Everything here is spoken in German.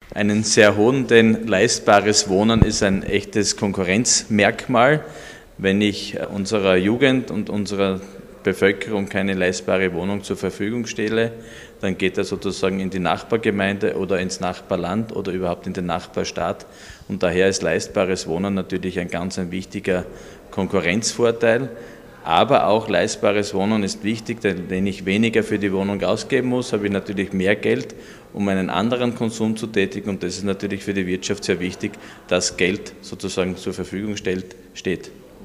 einen sehr hohen, denn leistbares Wohnen ist ein echtes Konkurrenzmerkmal. Wenn ich unserer Jugend und unserer Bevölkerung keine leistbare Wohnung zur Verfügung stelle, dann geht er sozusagen in die Nachbargemeinde oder ins Nachbarland oder überhaupt in den Nachbarstaat. Und daher ist leistbares Wohnen natürlich ein ganz wichtiger Konkurrenzvorteil. Aber auch leistbares Wohnen ist wichtig, denn wenn ich weniger für die Wohnung ausgeben muss, habe ich natürlich mehr Geld, um einen anderen Konsum zu tätigen. Und das ist natürlich für die Wirtschaft sehr wichtig, dass Geld sozusagen zur Verfügung steht.